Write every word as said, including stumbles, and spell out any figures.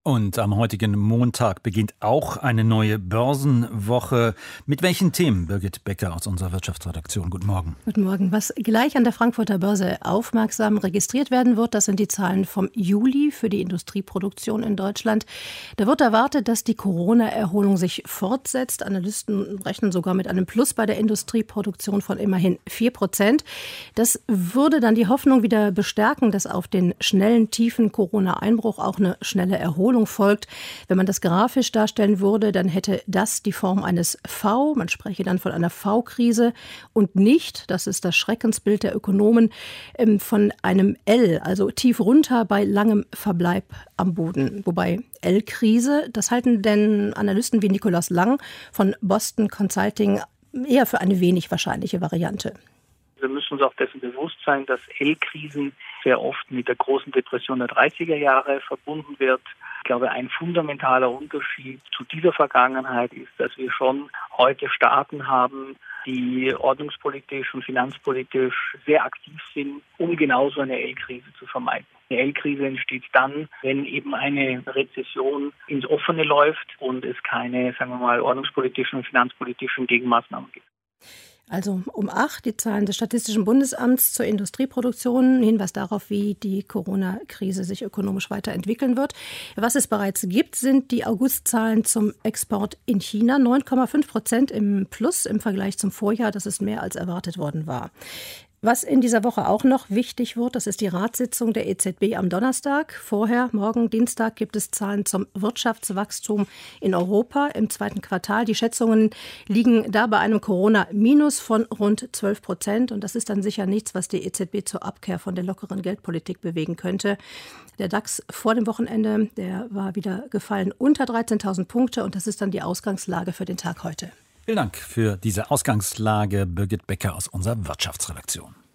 Und am heutigen Montag beginnt auch eine neue Börsenwoche. Mit welchen Themen, Birgit Becker aus unserer Wirtschaftsredaktion? Guten Morgen. Guten Morgen. Was gleich an der Frankfurter Börse aufmerksam registriert werden wird, das sind die Zahlen vom Juli für die Industrieproduktion in Deutschland. Da wird erwartet, dass die Corona-Erholung sich fortsetzt. Analysten rechnen sogar mit einem Plus bei der Industrieproduktion von immerhin vier Prozent. Das würde dann die Hoffnung wieder bestärken, dass auf den schnellen, tiefen Corona-Einbruch auch eine schnelle Erholung folgt. Wenn man das grafisch darstellen würde, dann hätte das die Form eines V. Man spreche dann von einer V-Krise und nicht, das ist das Schreckensbild der Ökonomen, von einem L, also tief runter bei langem Verbleib am Boden. Wobei L-Krise, das halten denn Analysten wie Nikolaus Lang von Boston Consulting eher für eine wenig wahrscheinliche Variante. Wir müssen uns auch dessen bewusst sein, dass L-Krisen sehr oft mit der großen Depression der dreißiger Jahre verbunden wird. Ich glaube, ein fundamentaler Unterschied zu dieser Vergangenheit ist, dass wir schon heute Staaten haben, die ordnungspolitisch und finanzpolitisch sehr aktiv sind, um genau so eine L-Krise zu vermeiden. Eine L-Krise entsteht dann, wenn eben eine Rezession ins Offene läuft und es keine, sagen wir mal, ordnungspolitischen und finanzpolitischen Gegenmaßnahmen gibt. Also um acht die Zahlen des Statistischen Bundesamts zur Industrieproduktion, Hinweis darauf, wie die Corona-Krise sich ökonomisch weiterentwickeln wird. Was es bereits gibt, sind die Augustzahlen zum Export in China. neun Komma fünf Prozent im Plus im Vergleich zum Vorjahr. Das ist mehr als erwartet worden war. Was in dieser Woche auch noch wichtig wird, das ist die Ratssitzung der E Z B am Donnerstag. Vorher, morgen Dienstag, gibt es Zahlen zum Wirtschaftswachstum in Europa im zweiten Quartal. Die Schätzungen liegen da bei einem Corona-Minus von rund zwölf Prozent. Und das ist dann sicher nichts, was die E Z B zur Abkehr von der lockeren Geldpolitik bewegen könnte. Der DAX vor dem Wochenende, der war wieder gefallen unter dreizehntausend Punkte. Und das ist dann die Ausgangslage für den Tag heute. Vielen Dank für diese Ausgangslage, Birgit Becker aus unserer Wirtschaftsredaktion.